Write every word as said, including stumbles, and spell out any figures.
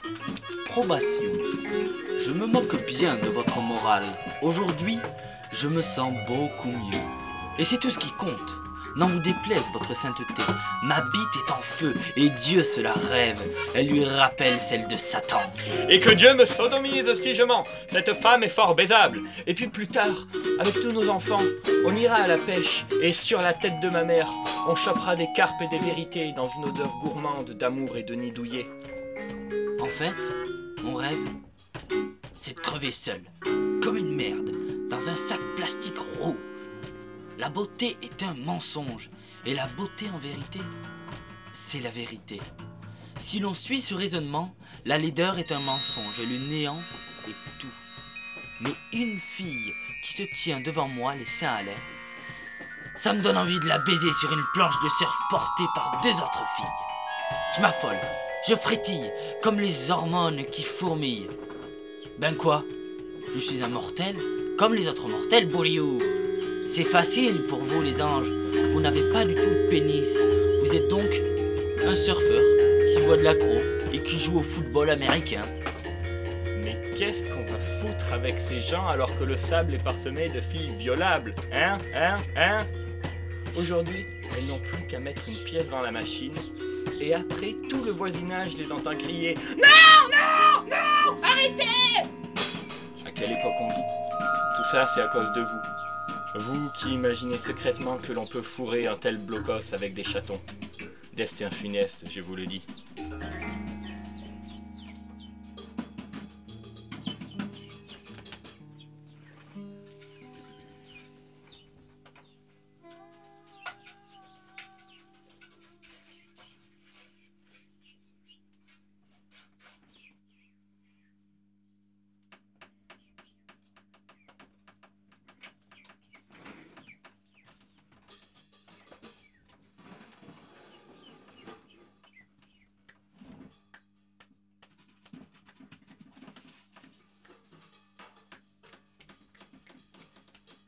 Probation. Je me moque bien de votre morale. Aujourd'hui, je me sens beaucoup mieux. Et c'est tout ce qui compte. N'en vous déplaise votre sainteté. Ma bite est en feu, et Dieu se la rêve. Elle lui rappelle celle de Satan. Et que Dieu me sodomise si je mens. Cette femme est fort baisable. Et puis plus tard, avec tous nos enfants, on ira à la pêche. Et sur la tête de ma mère, on chopera des carpes et des vérités dans une odeur gourmande d'amour et de nid douillet. En fait, mon rêve, c'est de crever seul, comme une merde, dans un sac plastique rouge. La beauté est un mensonge, et la beauté en vérité, c'est la vérité. Si l'on suit ce raisonnement, la laideur est un mensonge et le néant est tout. Mais une fille qui se tient devant moi, les seins à l'air, ça me donne envie de la baiser sur une planche de surf portée par deux autres filles. Je m'affole, je frétille, comme les hormones qui fourmillent. Ben quoi? Je suis un mortel, comme les autres mortels, Bouliou. C'est facile pour vous les anges, vous n'avez pas du tout de pénis. Vous êtes donc un surfeur qui boit de l'accro et qui joue au football américain. Mais qu'est-ce qu'on va foutre avec ces gens alors que le sable est parsemé de filles violables? Hein? Hein? Hein? Aujourd'hui, elles n'ont plus qu'à mettre une pièce dans la machine et après, tout le voisinage les entend crier « Non! Non! Non! Arrêtez !» À quelle époque on vit? Tout ça, c'est à cause de vous. Vous qui imaginez secrètement que l'on peut fourrer un tel blocos avec des chatons. Destin funeste, je vous le dis.